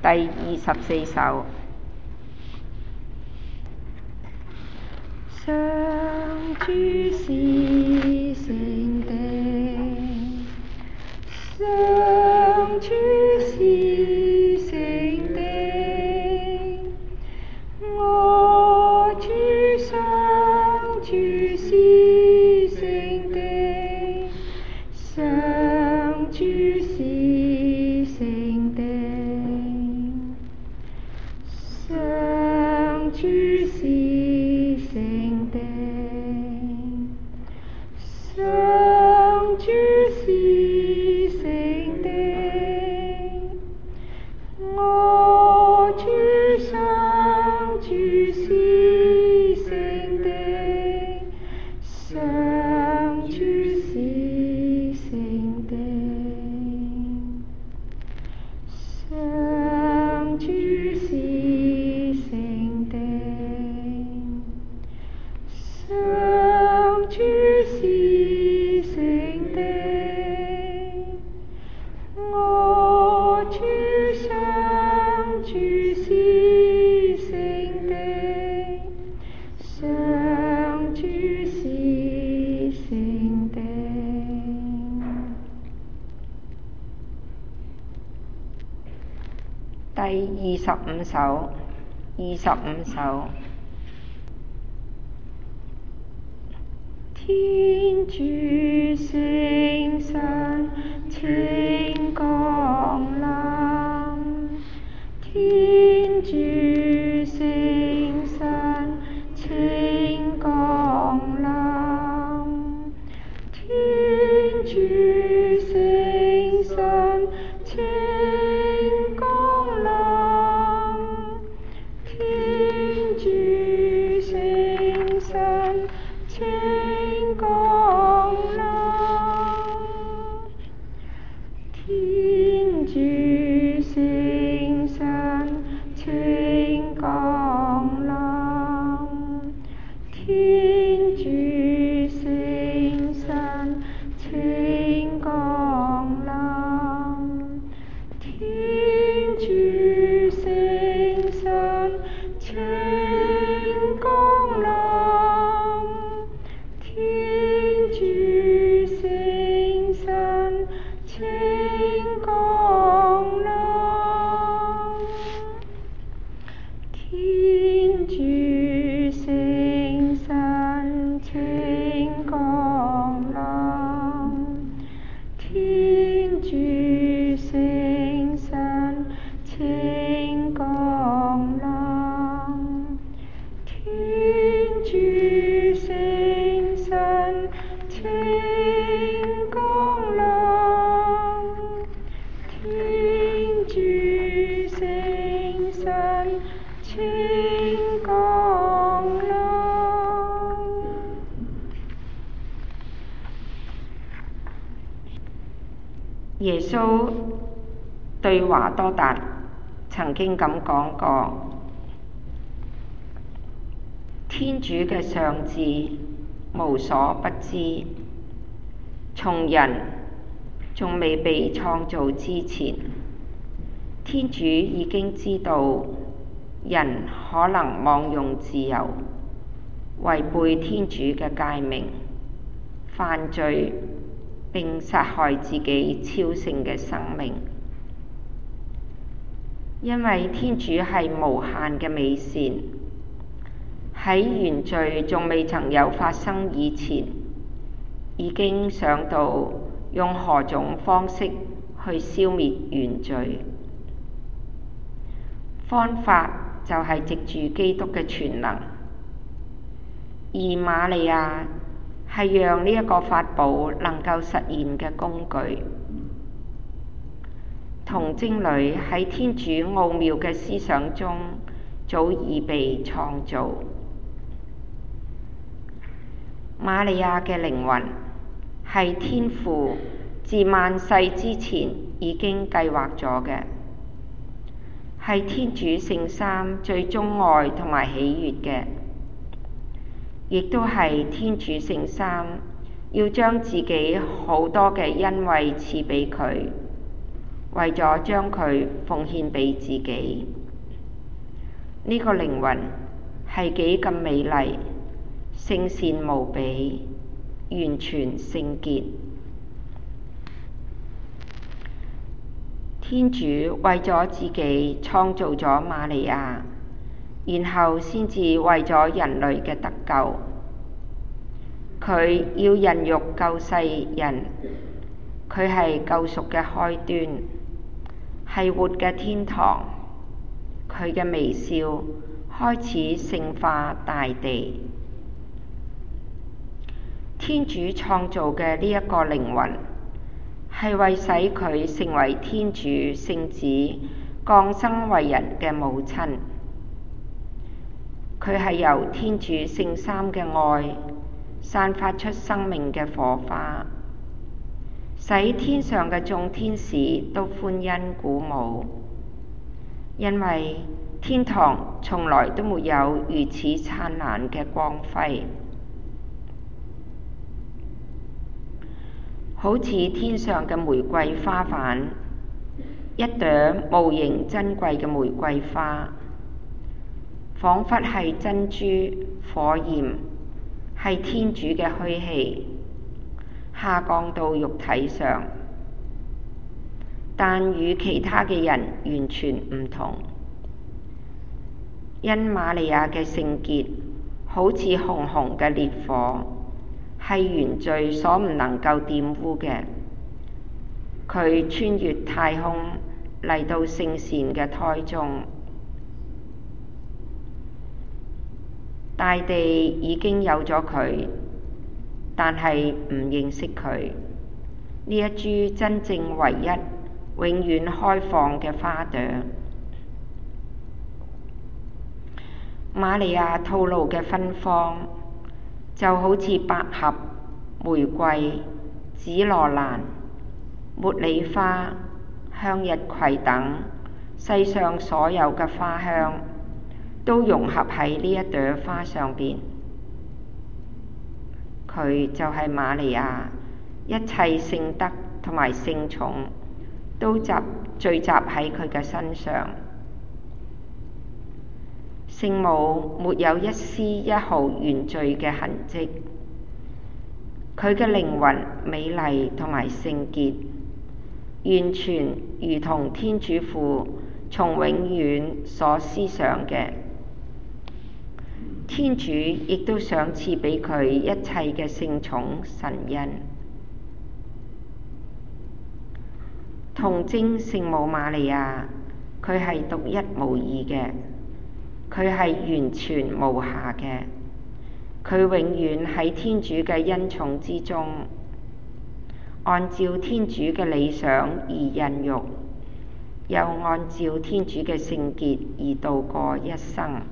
第24首。 上主是聖的，上主是聖的，我主上主是聖的，上主是聖的，上主是聖的，上主是聖的，我主上主是聖的，上主是聖的，上主是聖的，上主是聖的，我主上主是聖的，上主是聖的。 第25首。 天主聖神請降臨，天主聖神請降臨，天主聖神請降臨，天主聖神請降臨，天主聖神請降臨，天主聖神請降臨，天主聖神請降臨，天主聖神請降臨，天主聖神請降臨，天主聖神請降臨，天主聖神請降臨，天主聖神請降臨。 耶穌對華多達曾經咁講過：天主嘅上智無所不知，從人仲未被創造之前，天主已經知道人可能妄用自由，違背天主嘅誡命，犯罪並殺害自己超性嘅生命。因為天主係無限嘅美善，喺原罪仲未曾有發生以前，已經想到用何種方式去消滅原罪。方法就係藉住基督嘅全能，而瑪利亞係讓呢一個法寶能夠實現嘅工具。童貞女喺天主奧妙嘅思想中早已被創造。瑪利亞嘅靈魂係天父自萬世之前已經計劃咗嘅，係天主聖三最鍾愛同埋喜悅嘅，亦都係天主聖三要將自己好多嘅恩惠賜俾佢， 為咗將佢奉獻俾自己。呢個靈魂係幾咁美麗，聖善無比，完全聖潔。天主為咗自己創造咗瑪利亞，然後先至為咗人類嘅得救。佢要孕育救世人，佢係救贖嘅開端，係活嘅天堂。佢嘅微笑開始聖化大地。天主創造嘅呢一個靈魂，係為使佢成為天主聖子降生為人嘅母親。佢係由天主聖三嘅愛散發出生命嘅火花，使天上嘅眾天使都歡欣鼓舞，因為天堂從來都沒有如此燦爛嘅光輝。好似天上嘅玫瑰花瓣，一朵無形珍貴嘅玫瑰花，彷彿係珍珠、火焰，係天主嘅噓氣，下降到肉體上，但與其他嘅人完全唔同。因瑪利亞嘅聖潔，好似熊熊嘅烈火，係原罪所唔能夠玷污嘅。佢穿越太空嚟到聖善嘅胎中，大地已經有咗佢，但係唔認識佢。呢一株真正唯一、永遠開放嘅花朵。瑪利亞吐露嘅芬芳，就好似百合、玫瑰、紫羅蘭、茉莉花、向日葵等世上所有嘅花香，都融合喺呢一朵花上邊。佢就係瑪利亞，一切聖德同埋聖寵都聚集喺佢嘅身上。聖母沒有一絲一毫原罪嘅痕跡，佢嘅靈魂美麗同埋聖潔，完全如同天主父從永遠所思想嘅。天主亦都賞賜俾佢一切嘅聖寵神恩。童貞聖母瑪利亞，佢係獨一無二嘅，佢係完全無瑕嘅，佢永遠喺天主嘅恩寵之中，按照天主嘅理想而孕育，又按照天主嘅聖潔而度過一生。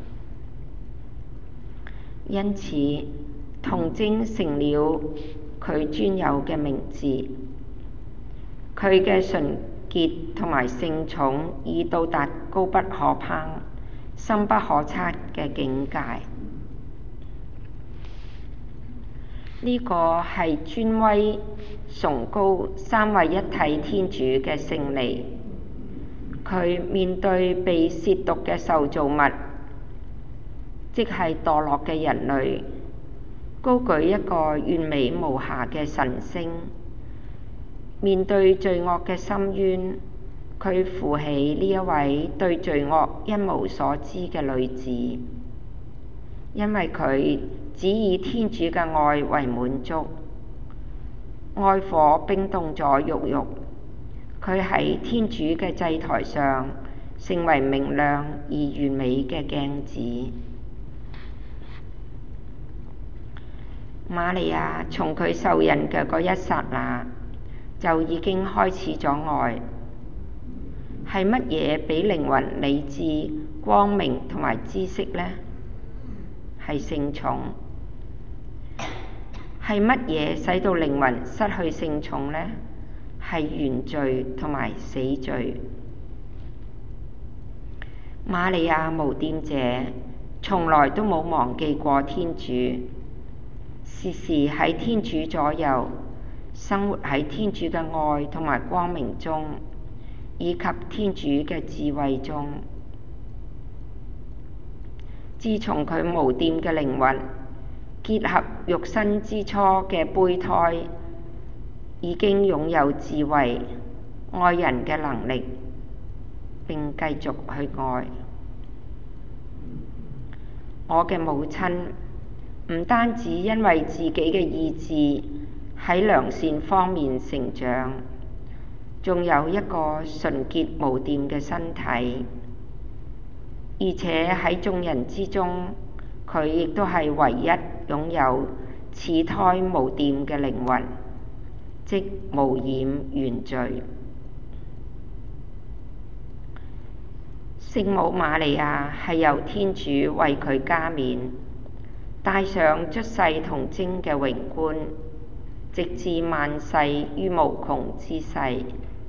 因此，童貞成了佢專有嘅名字。佢嘅純潔同埋聖寵已到達高不可攀、深不可測嘅境界。呢個係尊威崇高三位一體天主嘅勝利。佢面對被褻瀆嘅受造物，即係墮落嘅人類，高舉一個完美無瑕嘅神星。面對罪惡嘅深淵，佢扶起呢一位對罪惡一無所知嘅女子，因為佢只以天主嘅愛為滿足。愛火冰凍咗肉肉，佢喺天主嘅祭台上成為明亮而完美嘅鏡子。瑪利亞從佢受孕嘅嗰一剎那，就已經開始咗愛。係乜嘢俾靈魂理智、光明同埋知識呢？係聖寵。係乜嘢使到靈魂失去聖寵呢？係原罪同埋死罪。瑪利亞無玷者從來都冇忘記過天主，時時喺天主左右，生活喺天主嘅愛同埋光明中， 以及天主嘅智慧中。自從佢無玷嘅靈魂結合肉身之初嘅胚胎，已經擁有智慧、愛人嘅能力，並繼續去愛。我嘅母親唔單止因為自己嘅意志喺良善方面成長，仲有一個純潔無玷嘅身體，而且喺眾人之中，佢亦都係唯一擁有此胎無玷嘅靈魂，即無染原罪。聖母瑪利亞係由天主為佢加冕，戴上出世童貞嘅榮冠，直至萬世於無窮之世。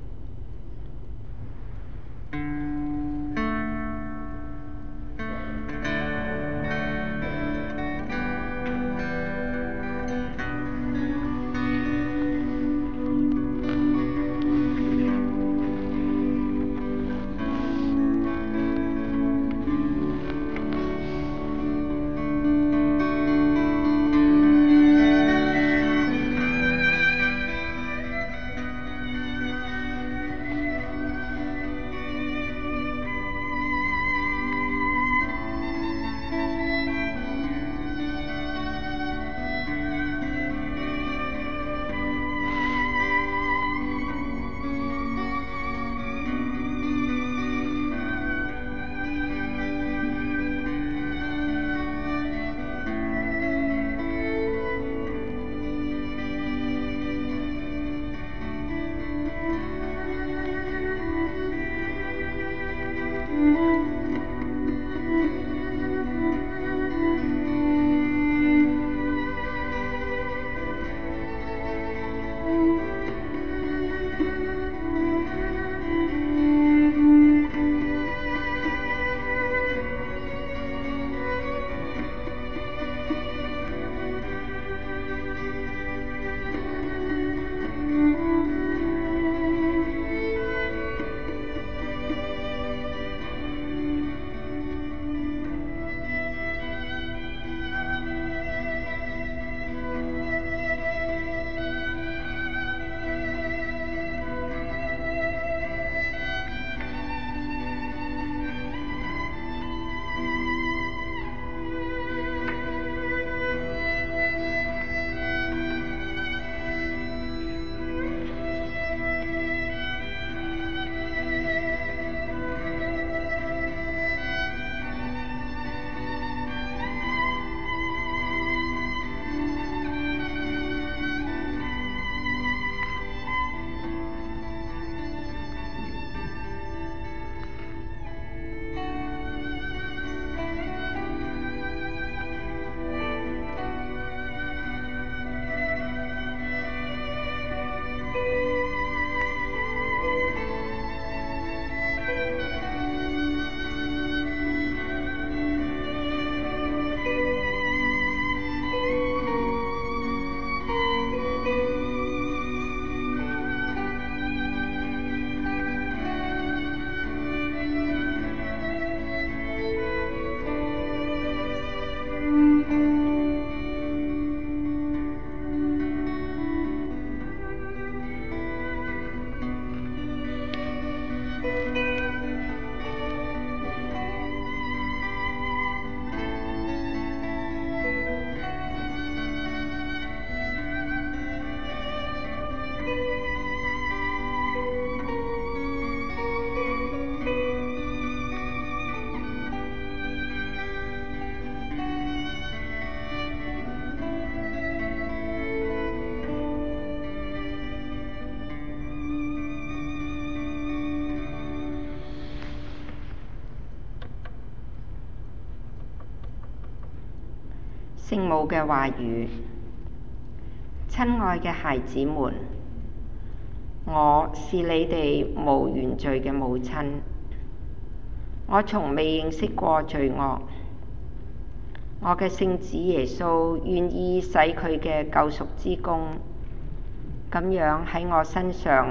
聖母嘅話語：親愛嘅孩子們，我是你哋無原罪嘅母親，我從未認識過罪惡。我嘅聖子耶穌願意使佢嘅救贖之功，咁樣喺我身上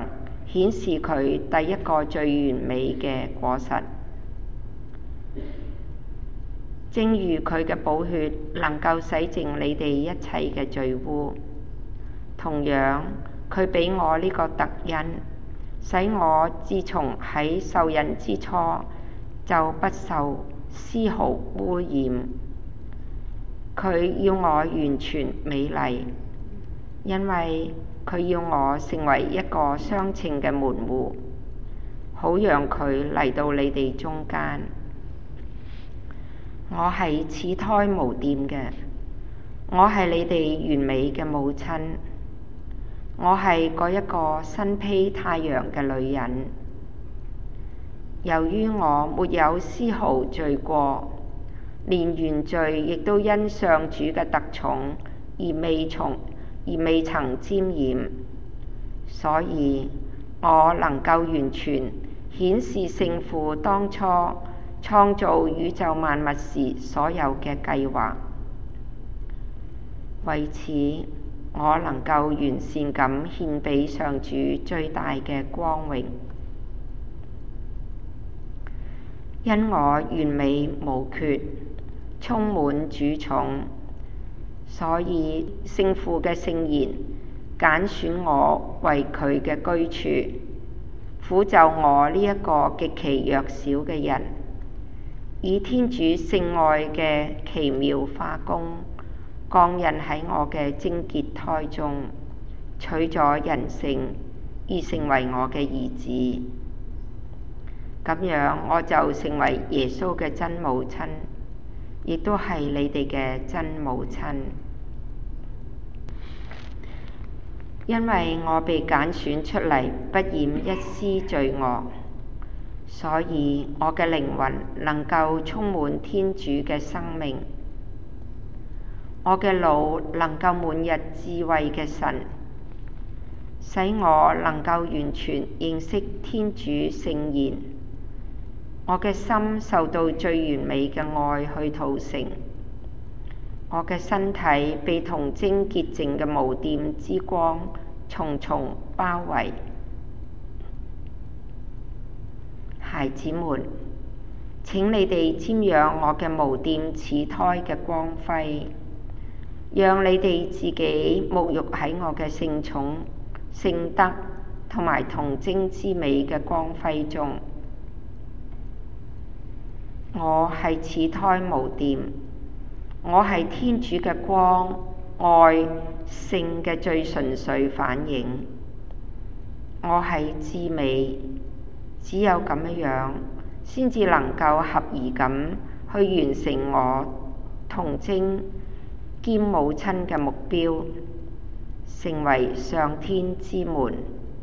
顯示佢第一個最完美嘅果實。正如佢嘅寶血能夠洗淨你哋一切嘅罪污，同樣佢俾我呢個特恩，使我自從喺受孕之初就不受絲毫污染。佢要我完全美麗，因為佢要我成為一個相稱嘅門戶，好讓佢嚟到你哋中間。我係始胎無玷嘅，我係你哋完美嘅母親，我係嗰一個身披太陽嘅女人。由於我沒有絲毫罪過，連原罪亦都因上主嘅特寵而未曾沾染，所以我能夠完全顯示聖父當初創造宇宙萬物時所有嘅計劃。為此，我能夠完善咁獻俾上主最大嘅光榮。因我完美無缺，充滿主寵，所以聖父嘅聖言揀選我為佢嘅居處，撫就我呢一個極其弱小嘅人，以天主聖愛嘅奇妙化工降孕喺我嘅貞潔胎中，取咗人性而成為我嘅兒子。咁樣我就成為耶穌嘅真母親，亦都係你哋嘅真母親。因為我被揀選出嚟，不染一絲罪惡，所以我嘅靈魂能夠充滿天主嘅生命，我嘅腦能夠滿溢智慧嘅神，使我能夠完全認識天主聖言。我嘅心受到最完美嘅愛去陶成，我嘅身體被童貞潔淨嘅無玷之光重重包圍。孩子們，請你哋瞻仰我嘅無玷始胎嘅光輝，讓你哋自己沐浴喺我嘅聖寵、聖德同埋童貞之美嘅光輝中。我係始胎無玷，我係天主嘅光、愛、聖嘅最純粹反映。我係至美，只有咁樣先至能夠合宜咁去完成我童貞兼母親嘅目標，成為上天之門。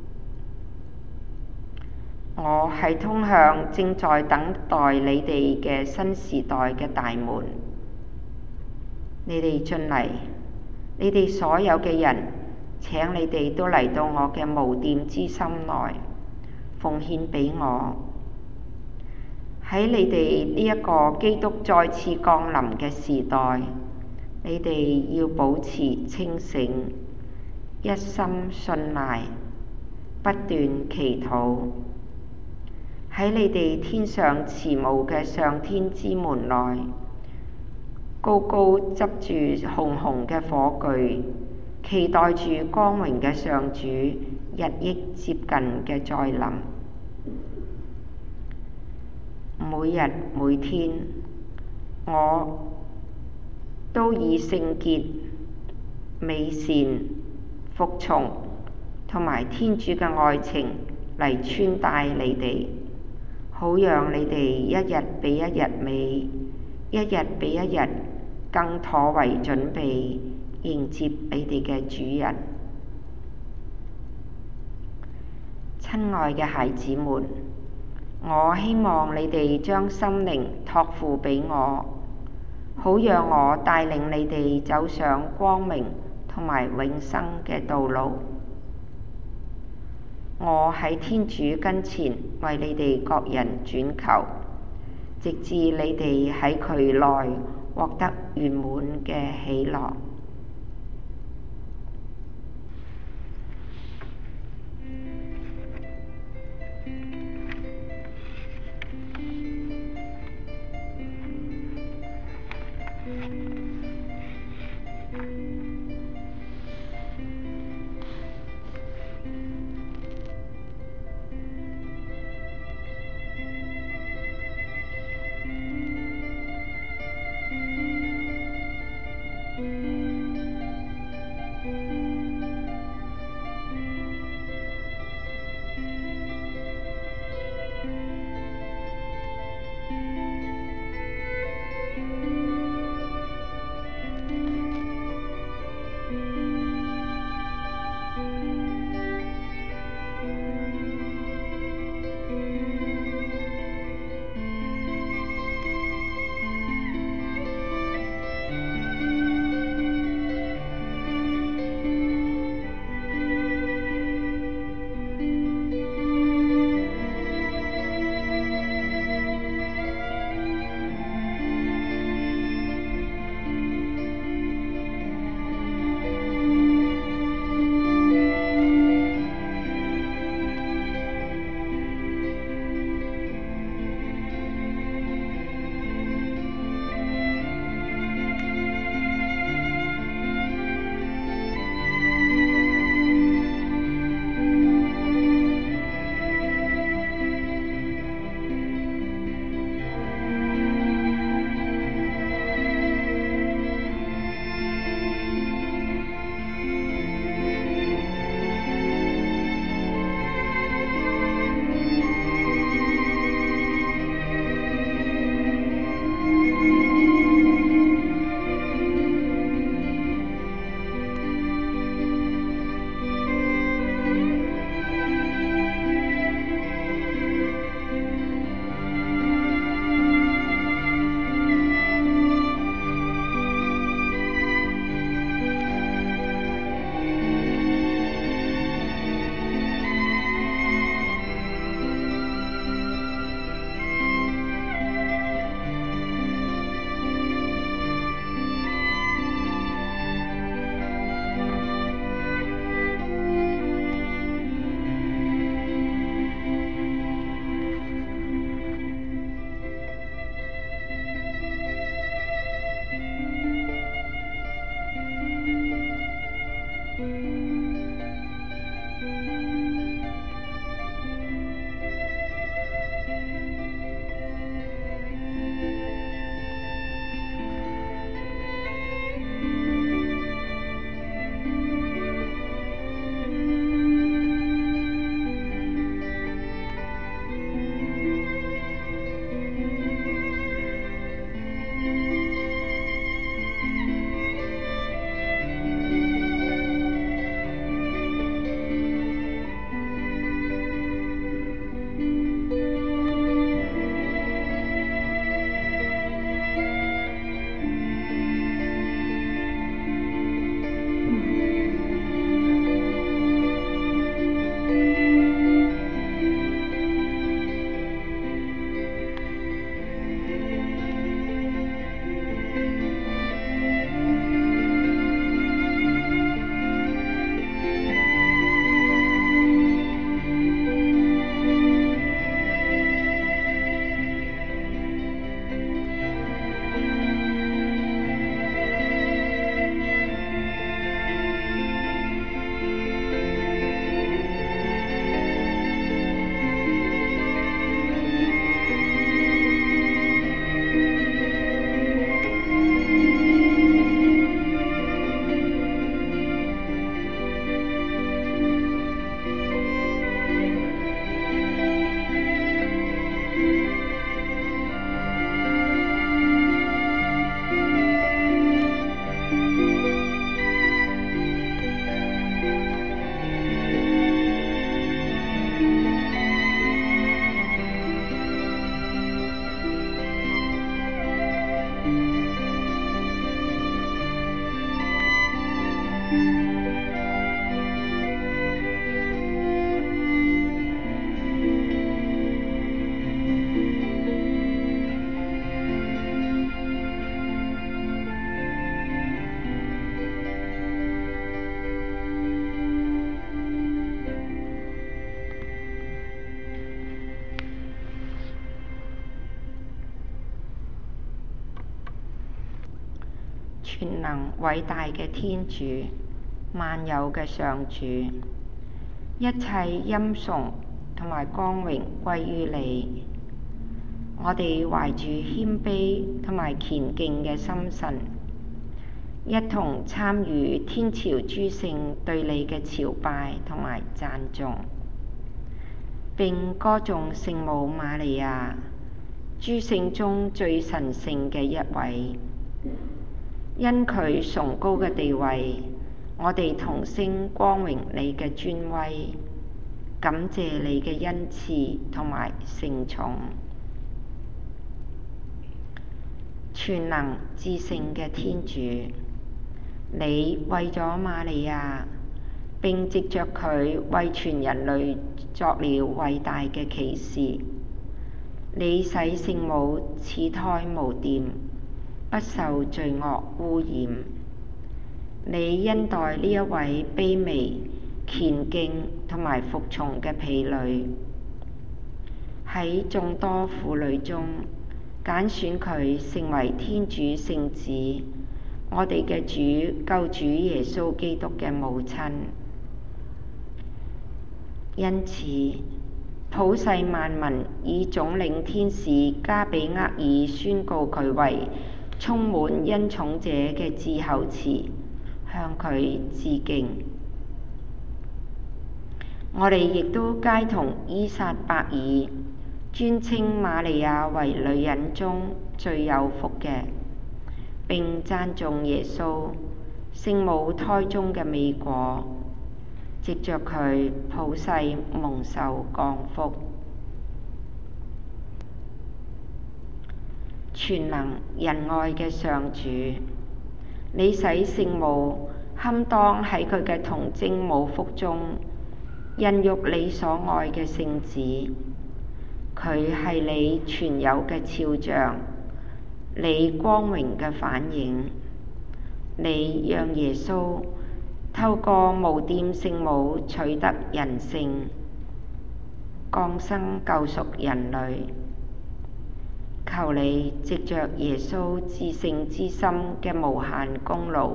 我係通向正在等待你哋嘅新時代嘅大門。你哋進嚟，你哋所有嘅人，請你哋都嚟到我嘅無玷之心內，奉獻俾我。喺你哋呢一個基督再次降臨嘅時代，你哋要保持清醒，一心信賴，不斷祈禱。喺你哋天上慈母嘅上天之門內，高高執住紅紅嘅火炬，期待住光榮嘅上主日益接近嘅再臨。每日每天，我都以聖潔、美善、服從同埋天主嘅愛情嚟穿戴你哋，好讓你哋一日比一日美，一日比一日更妥為準備迎接你哋嘅主人。親愛嘅孩子們，我希望你哋將心靈託付俾我，好讓我帶領你哋走上光明同埋永生嘅道路。我喺天主跟前為你哋各人轉求，直至你哋喺佢內獲得圓滿嘅喜樂。 全能偉大嘅天主，萬有嘅上主，一切欽崇同埋光榮歸於你。我哋懷住謙卑同埋虔敬嘅心神，一同參與天朝諸聖對你嘅朝拜同埋讚頌，並歌頌聖母瑪利亞，諸聖中最神聖嘅一位。因佢崇高嘅地位，我哋同聲光榮你嘅尊威，感謝你嘅恩賜同埋聖寵。全能至聖嘅天主，你為咗瑪利亞，並藉着佢為全人類作了偉大嘅奇事，你使聖母始胎無玷，不受罪惡污染。你恩待呢一位卑微、虔敬同埋服從嘅婢女，喺眾多婦女中揀選佢成為天主聖子，我哋嘅主救主耶穌基督嘅母親。因此，普世萬民以總領天使加俾額爾宣告佢為充滿恩寵者嘅致候詞，向佢致敬。我哋亦都皆同依撒伯爾尊稱瑪利亞為女人中最有福嘅，並讚頌耶穌聖母胎中嘅美果，藉着佢普世蒙受降福。全能仁愛嘅上主，你使聖母堪當喺佢嘅童貞母腹中孕育你所愛嘅聖子，佢係你全有嘅肖像，你光榮嘅反映。你讓耶穌透過無玷聖母取得人性，降生救贖人類。求你藉着耶穌至聖之心嘅無限功勞，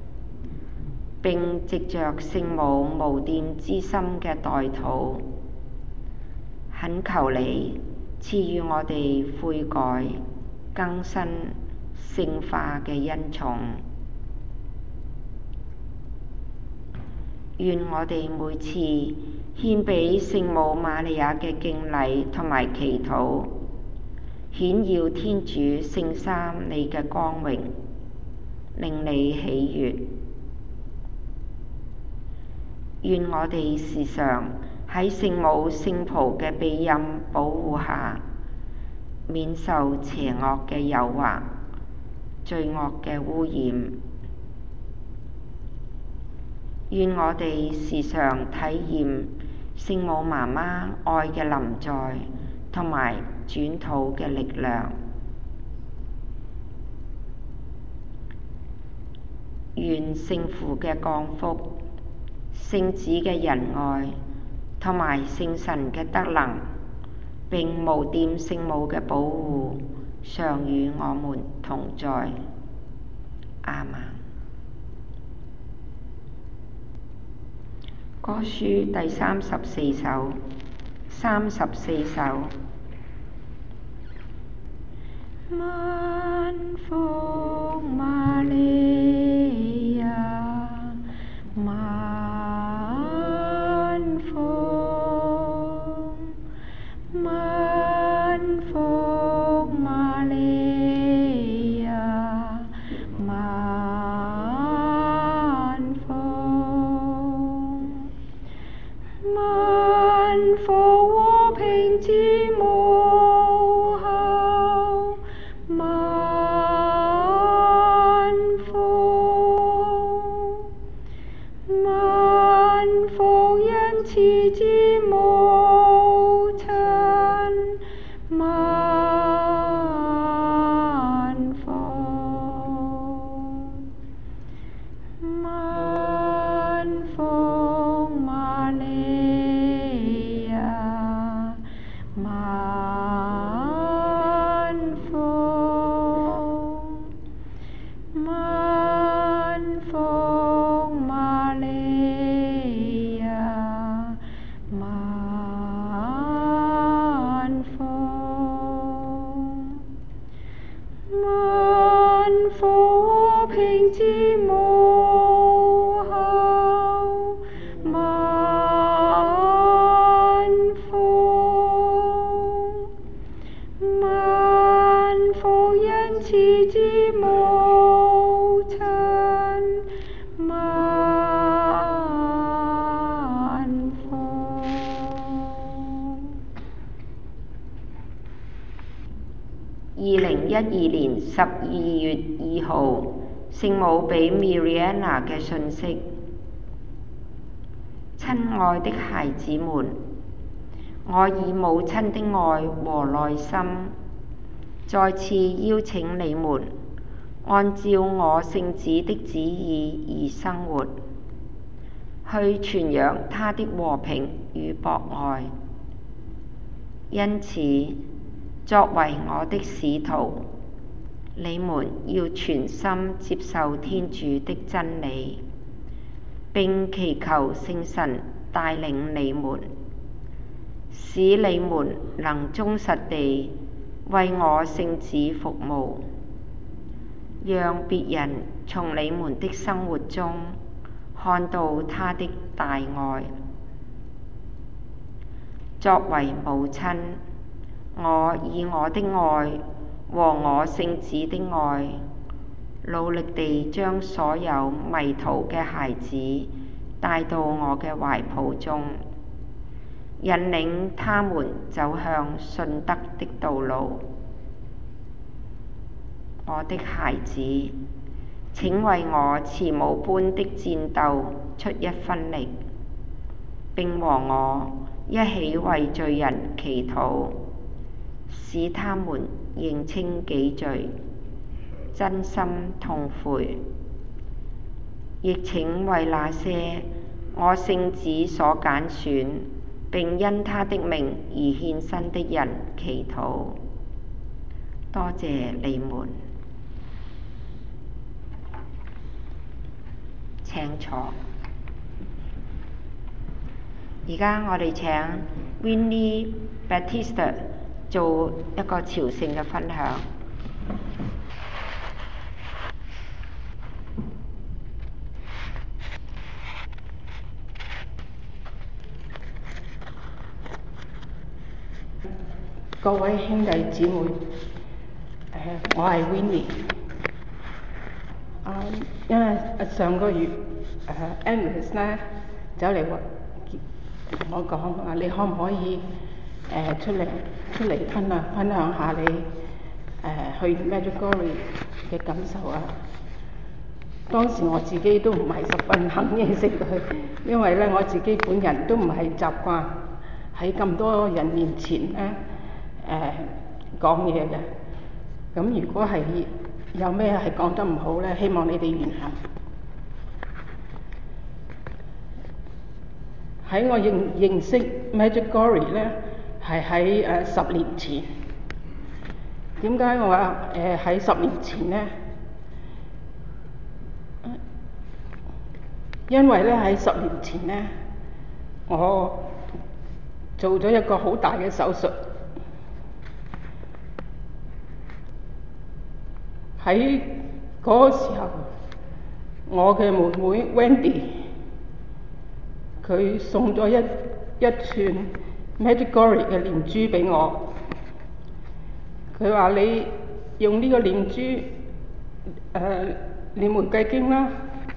並藉着聖母無玷之心嘅代禱，懇求你賜予我哋悔改、更新、聖化嘅恩寵。願我哋每次獻俾聖母瑪利亞嘅敬禮同埋祈禱，顯耀天主聖三你嘅光榮，令你喜悅。願我哋時常喺聖母聖袍嘅庇蔭保護下，免受邪惡嘅誘惑、罪惡嘅污染。願我哋時常體驗聖母媽媽愛嘅臨在同埋轉禱嘅力量。願聖父嘅降福、聖子嘅仁愛同埋聖神嘅德能，並無玷聖母嘅保護，常與我們同在。阿們。歌書第34首，34首。萬福瑪利亞，萬福，萬福瑪利亞，萬福，萬福和平之母后，萬 2012年12月2號，聖母俾 Mirriana 嘅訊息：親愛的孩子們，我以母親的愛和耐心，再次邀請你們按照我聖子的旨意而生活，去傳揚他的和平與博愛。因此，作為我的使徒，你們要全心接受天主的真理，並祈求聖神帶領你們，使你們能忠實地為我聖子服務，讓別人從你們的生活中看到他的大愛。作為母親，我以我的愛和我聖子的愛，努力地將所有迷途嘅孩子帶到我嘅懷抱中，引領他們走向信德的道路。我的孩子，請為我慈母般的戰鬥出一分力，並和我一起為罪人祈禱，使他們認清己罪，真心痛悔。亦請為那些我聖子所揀選並因他的名而獻身的人祈禱。多謝你們。請坐。而家我哋請 Winnie Baptiste 做一個朝聖嘅分享。 各位兄弟姊妹，我係 Winnie。因為上個月Agnes 咧走嚟同我講話，你可唔可以出嚟分享下你去 Medjugorje 嘅感受啊？當時我自己都唔係十分肯認識佢，因為咧我自己本人都唔係習慣喺咁多人面前咧講嘢嘅。咁如果係有咩係講得唔好咧，希望你哋原諒。喺我認識 Medjugorje 咧，係喺10年前。點解我話喺10年前咧？因為咧喺10年前咧，我做咗一個好大嘅手術。喺嗰個時候，我嘅妹妹 Wendy 佢送咗一串 Medjugorje 嘅念珠俾我。佢話你用呢個念珠念玫瑰經啦。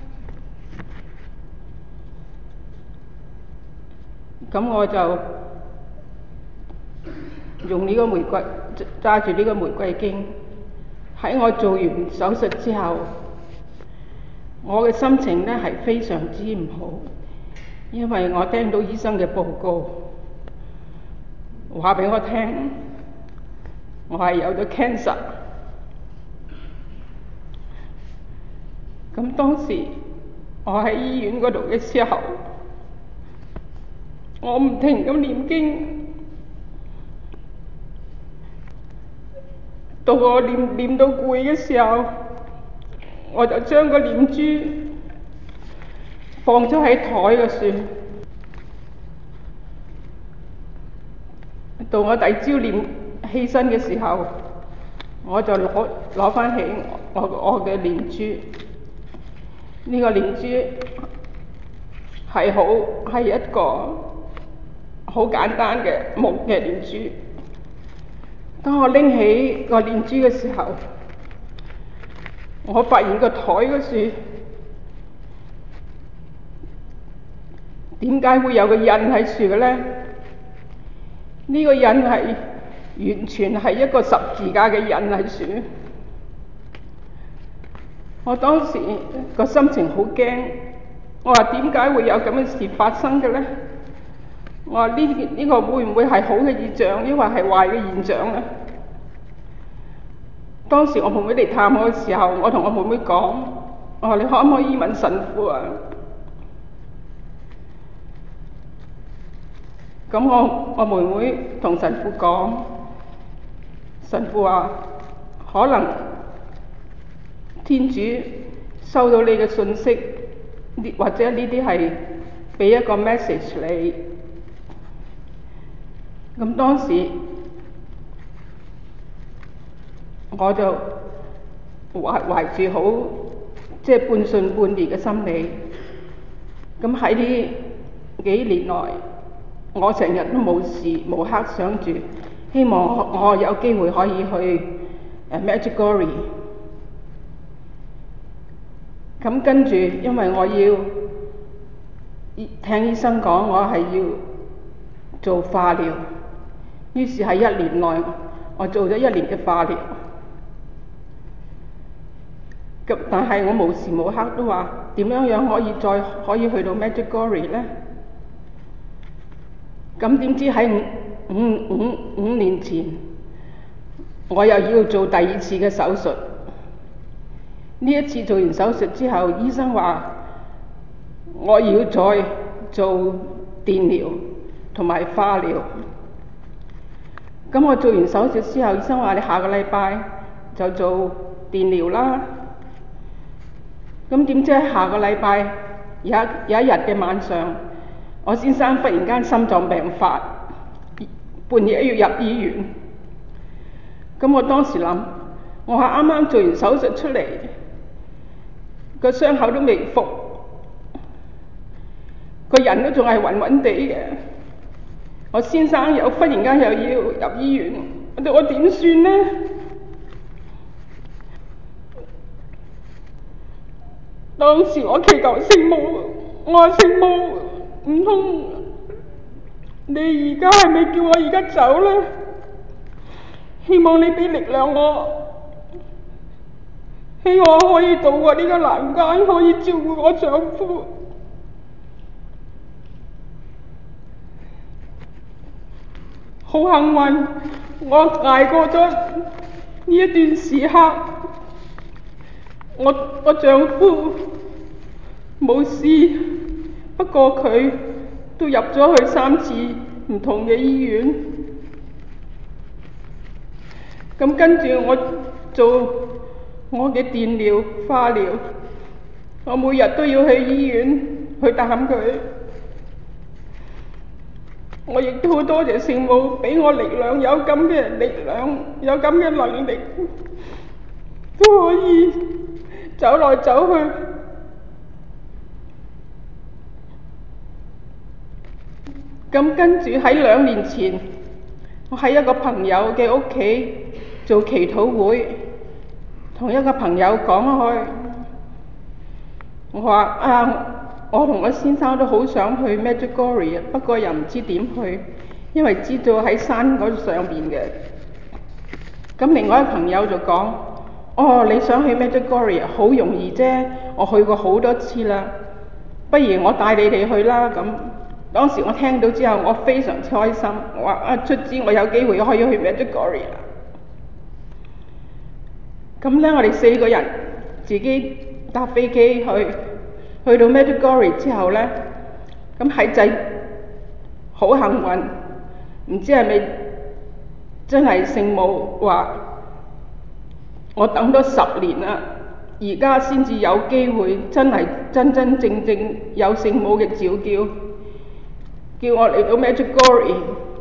咁我就用呢個玫瑰，揸住呢個玫瑰經。喺我做完手術之後，我嘅心情咧係非常之唔好，因為我聽到醫生嘅報告，話俾我聽，我係有咗 cancer。咁當時我喺醫院嗰度嘅時候，我唔停咁念經。到我念到攰嘅時候，我就將個念珠放咗喺台嘅樹。到我第二朝起身嘅時候，我就攞返起我嘅念珠。呢個念珠係一個好簡單嘅木嘅念珠。當我拎起個念珠嘅時候，我發現個台嗰樹點解會有個印喺樹嘅咧？呢個印係完全係一個十字架嘅印喺樹。我當時個心情好驚，我話點解會有咁嘅事發生嘅呢？我話呢個會唔會係好嘅現象，抑或係壞嘅現象呢？當時我妹妹嚟探我嘅時候，我同我妹妹講：我話你可唔可以問神父啊？咁我妹妹同神父講，神父話可能天主收到你嘅信息，或者呢啲係俾一個 message 你。咁當時我就懷住好即係半信半疑嘅心理。咁喺呢幾年來，我成日都無時無刻想住，希望我有機會可以去Medjugorje。咁跟住，因為我要聽醫生講，我係要做化療，於是喺1年內，我做咗1年嘅化療。咁但係我無時無刻都話點樣可以去到 Medjugorje 呢？咁點知喺五年前，我又要做第2次嘅手術。呢一次做完手術之後，醫生話我要再做電療同埋化療。咁我做完手術之後，醫生話你下個禮拜就做電療啦。咁點知喺下個禮拜有一日嘅晚上，我先生忽然間心臟病發，半夜要入醫院。咁我當時諗，我話啱啱做完手術出嚟，個傷口都未復，個人都仲係暈暈地嘅。我先生忽然間又要入醫院，我點算呢？當時我祈求聖母，我話聖母，唔通你而家係咪叫我而家走呢？希望你俾力量我，希望我可以渡過呢個難關，可以照顧我丈夫。好幸運，我捱過咗呢一段時刻，我丈夫冇事，不過佢都入咗去3次唔同嘅醫院。咁跟住我做我嘅電療、化療，我每日都要去醫院去探佢。我亦都好多謝聖母俾我力量，有咁嘅力量，有咁嘅能力，都可以走來走去。咁跟住喺2年前，我喺一個朋友嘅屋企做祈禱會，同一個朋友講開，我話我同我先生都好想去 Medjugorje， 不過又唔知點去，因為知道喺山嗰上邊嘅。咁另外一個朋友就講：你想去 Medjugorje 好容易啫，我去過好多次啦，不如我帶你哋去啦。咁當時我聽到之後，我非常之開心，我話卒之我有機會可以去 Medjugorje啦。咁呢，我哋4個人自己搭飛機去到 Medjugorje 之後呢，咁喺仔好幸運，唔知係咪真係聖母話我等咗10年啦，而家先至有機會真係真真正正有聖母嘅召叫我嚟到 Medjugorje。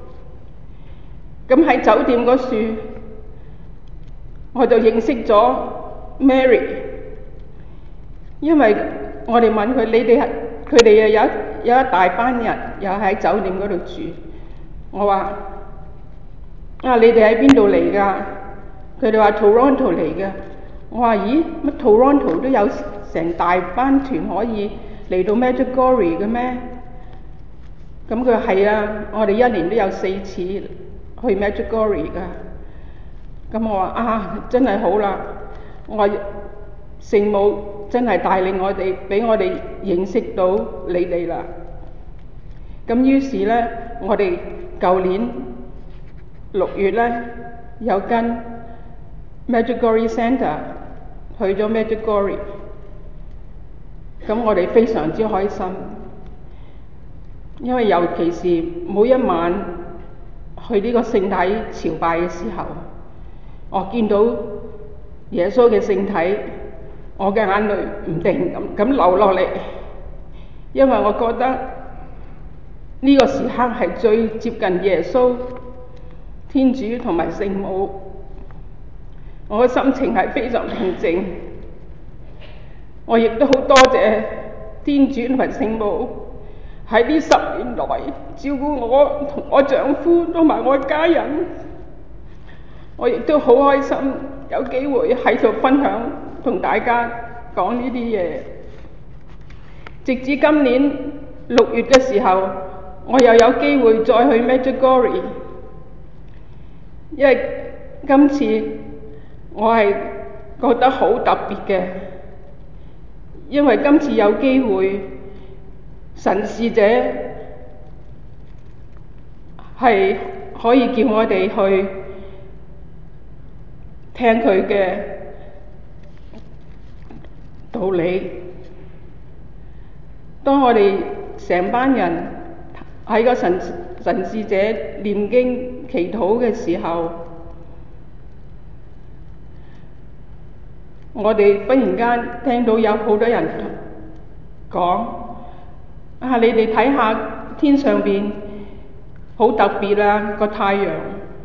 咁喺酒店嗰處，我就認識咗 Mary， 因為我哋問佢佢哋又有一大班人又喺酒店嗰度住。我話你哋喺邊度嚟㗎？佢哋話 Toronto 嚟嘅。我話咦，乜 Toronto 都有成大班團可以嚟到 Medjugorje 嘅咩？咁佢話係啊，我哋1年都有4次去 Medjugorje 㗎。咁我話真係好啦，我聖母真係帶領我哋，俾我哋認識到你哋啦。咁於是呢，我哋舊年6月呢，有跟 Medjugorje Center 去咗 Medjugorje， 咁我哋非常之開心，因為尤其是每一晚去呢個聖體朝拜嘅時候，我見到耶穌嘅聖體，我嘅眼淚唔定咁流落嚟，因為我覺得呢個時刻係最接近耶穌、天主同埋聖母，我嘅心情係非常平靜。我亦都好多謝天主同埋聖母喺呢10年內照顧我同我丈夫同埋我家人。我亦都好開心有機會喺度分享同大家講呢啲嘢。直至今年6月嘅時候，我又有機會再去 Medjugorje， 因為今次我係覺得好特別嘅，因為今次有機會神視者係可以叫我哋去聽佢嘅道理。當我哋成班人喺個神視者念經祈禱嘅時候，我哋忽然間聽到有好多人講：你哋睇下天上邊好特別啊，個太陽。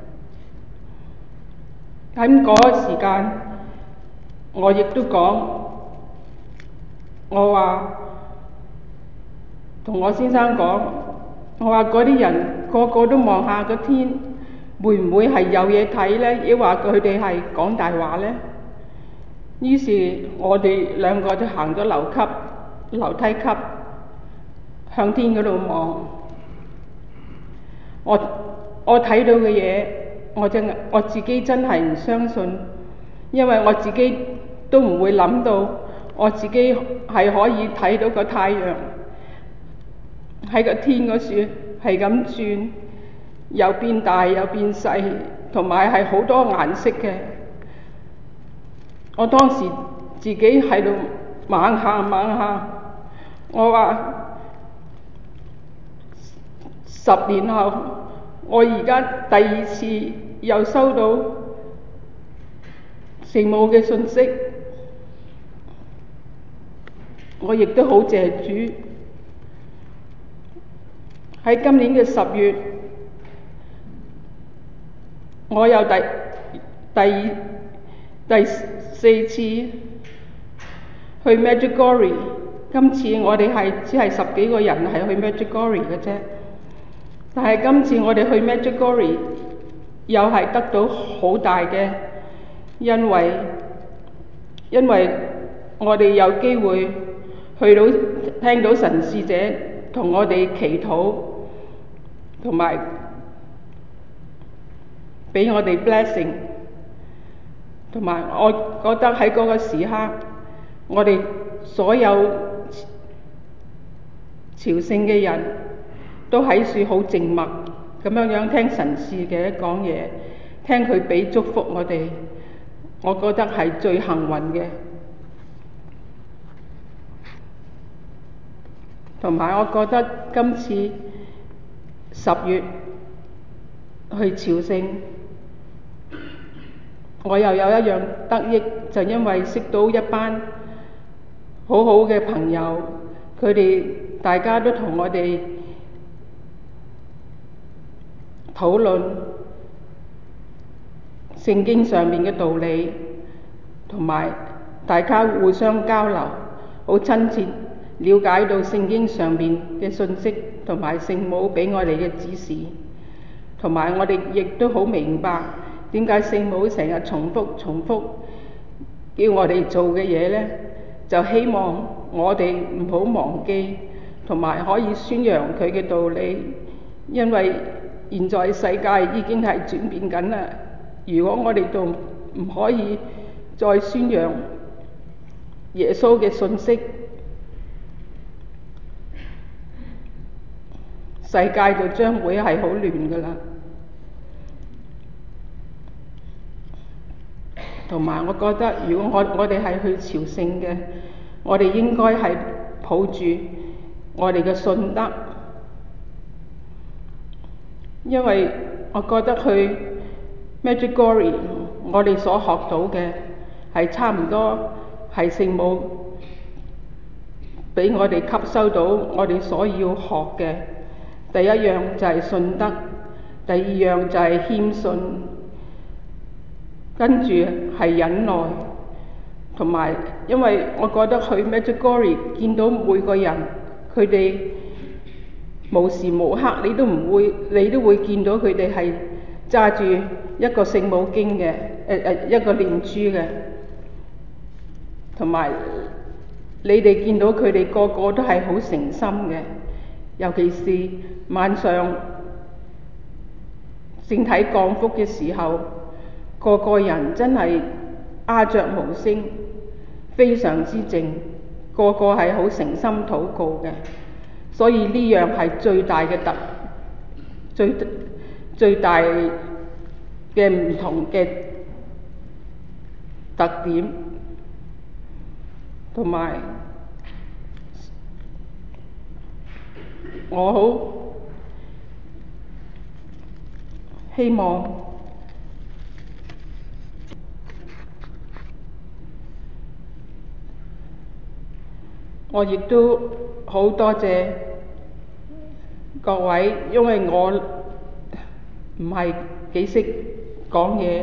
喺嗰個時間，我亦都講，我話同我先生講，我話嗰啲人個個都望下個天，會唔會係有嘢睇呢？抑或佢哋係講大話呢？於是我哋兩個就行咗樓梯級向天嗰度望。我睇到嘅嘢，我自己真係唔相信，因為我自己都唔會諗到我自己係可以睇到個太陽喺個天嗰處係咁轉，又變大又變細，同埋係好多顏色嘅。我當時自己喺度猛喊，我話10年後，我而家第2次又收到聖母嘅信息，我亦都好謝主。喺今年嘅10月，我有第4次去 Medjugorje。今次我哋只係10幾個人係去 Medjugorje 嘅啫，但係今次我哋去 Medjugorje又係得到好大嘅，因為我哋有機會去到聽到神視者同我哋祈禱，同埋俾我哋 blessing， 同埋我覺得喺嗰個時刻，我哋所有朝聖嘅人都喺處好靜默咁樣聽神視嘅講嘢，聽佢俾祝福我哋，我覺得係最幸運嘅。同埋我覺得今次10月去朝聖，我又有一樣得益，就因為識到一班好好嘅朋友，佢哋大家都同我哋討論聖經上面嘅道理，同埋大家互相交流，好親切了解到聖經上面嘅信息，同埋聖母俾我哋嘅指示，同埋我哋亦都好明白點解聖母成日重複叫我哋做嘅嘢呢，就希望我哋唔好忘記，同埋可以宣揚佢嘅道理，因為現在世界已經係轉變緊啦。如果我哋仲唔可以再宣揚耶穌嘅信息，世界就將會係好亂㗎啦。同埋我覺得，如果我哋係去朝聖嘅，我哋應該係抱住我哋嘅信德，因為我覺得去 Medjugorje 我哋所學到嘅係差唔多係聖母俾我哋吸收到我哋所要學嘅。第一樣就係信德，第二樣就係謙遜，跟住係忍耐，同埋因為我覺得去 Medjugorje 見到每個人佢哋無時無刻你都會見到佢哋係揸住一個聖母經嘅一個念珠嘅，同埋你哋見到佢哋個個都係好誠心嘅，尤其是晚上聖體降福嘅時候，個個人真係鴉雀無聲，非常之靜，個個係好誠心禱告嘅。所以呢樣係最大嘅最大嘅唔同嘅特點，同埋我好希望我亦都好多謝各位，因為我唔係幾識講嘢，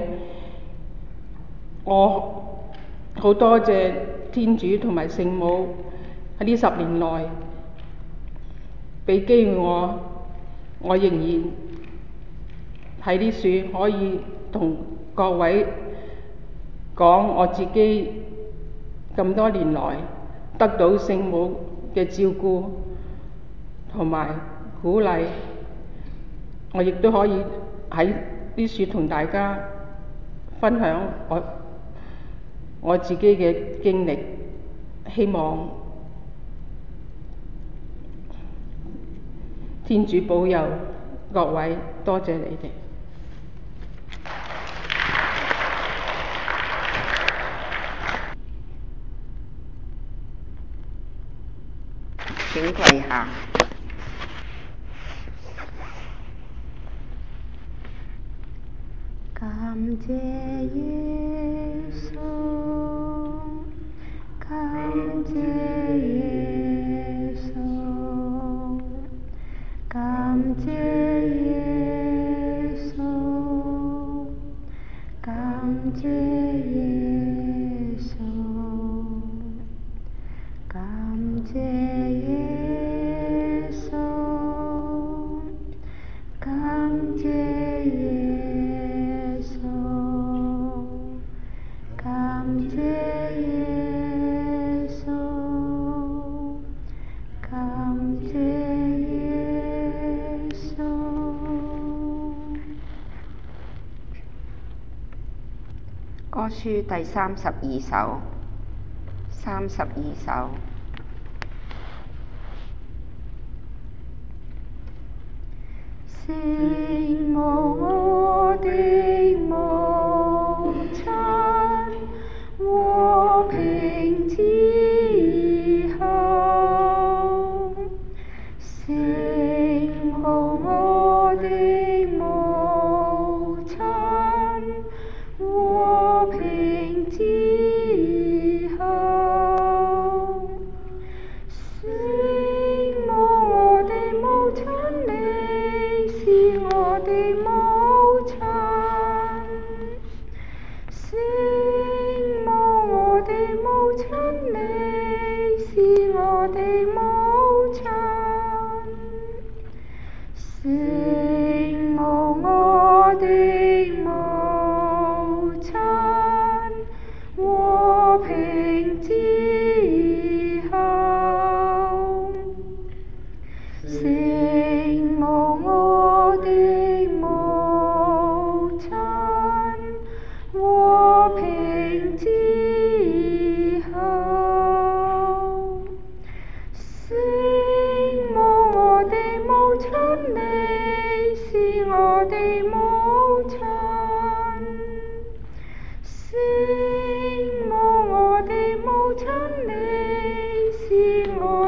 我好多謝天主同埋聖母喺呢10年內俾機會我仍然喺呢處可以同各位講我自己咁多年來得到聖母嘅照顧同埋鼓勵，我亦都可以喺呢處同大家分享我自己嘅經歷，希望天主保佑各位，多謝你哋。 請跪下。 感謝耶穌，感謝耶穌，感謝耶穌，感謝耶穌，感謝耶穌，感謝耶穌，感謝耶穌，感謝耶穌。 歌書第32首，32首。 聖母，我的母親，和平之后。聖母，我的母親，和平之後。聖母，我的母親，你是我的母親。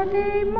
的